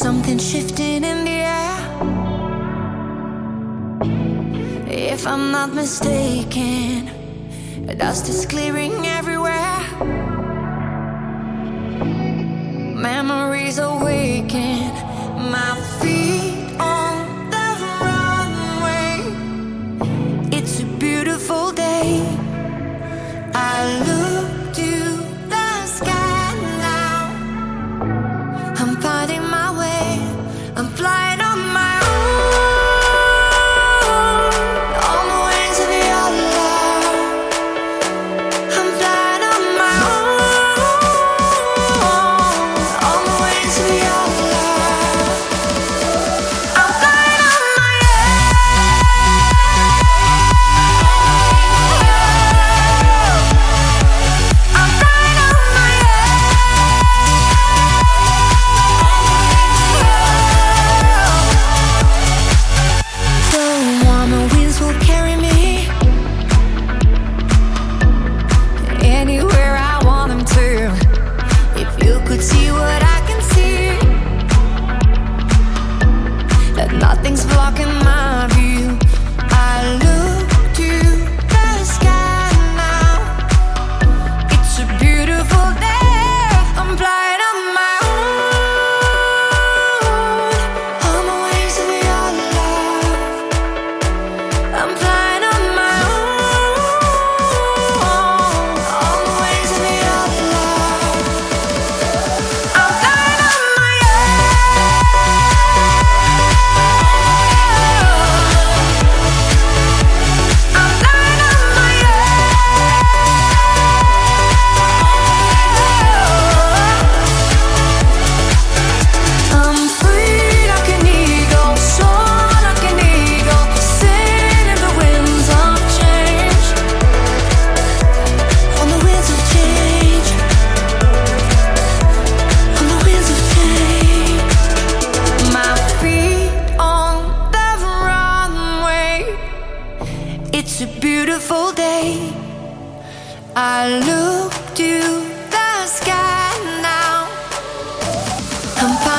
something shifting in the air. If I'm not mistaken, dust is clearing everywhere. Memories awaken, my feet on the runway. It's a beautiful day. I look to the sky now. I'm finding my way. I'm flying on my own, on the wings of your love. I'm flying on my own, on the wings of your love. I'm flying on my own. I'm flying on my own. The warmer winds will carry me anywhere I want them to. If you could see what I can see, that nothing's blocking my view. I look to the sky now. It's a beautiful day. I'm flying on my own, on the wings of your love. I'm flying on my own, on the wings of your love. I'm flying on my own. I'm flying on my own. I'm free like an eagle, soar like an eagle, sing in the winds of change, on the winds of change, on the winds of change. My feet on the runway. It's a beautiful day. I look to the sky now. I'm fine.